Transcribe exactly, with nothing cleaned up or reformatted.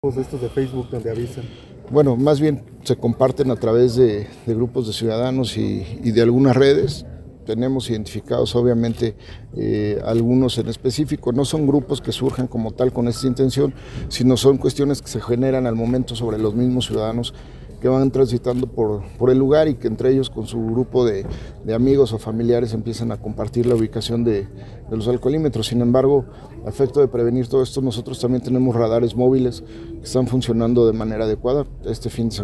de estos de Facebook donde avisan? Bueno, más bien se comparten a través de, de grupos de ciudadanos y, y de algunas redes. Tenemos identificados obviamente eh, algunos en específico. No son grupos que surjan como tal con esta intención, sino son cuestiones que se generan al momento sobre los mismos ciudadanos que van transitando por, por el lugar y que entre ellos con su grupo de, de amigos o familiares empiezan a compartir la ubicación de, de los alcoholímetros. Sin embargo, a efecto de prevenir todo esto, nosotros también tenemos radares móviles que están funcionando de manera adecuada. Este fin de semana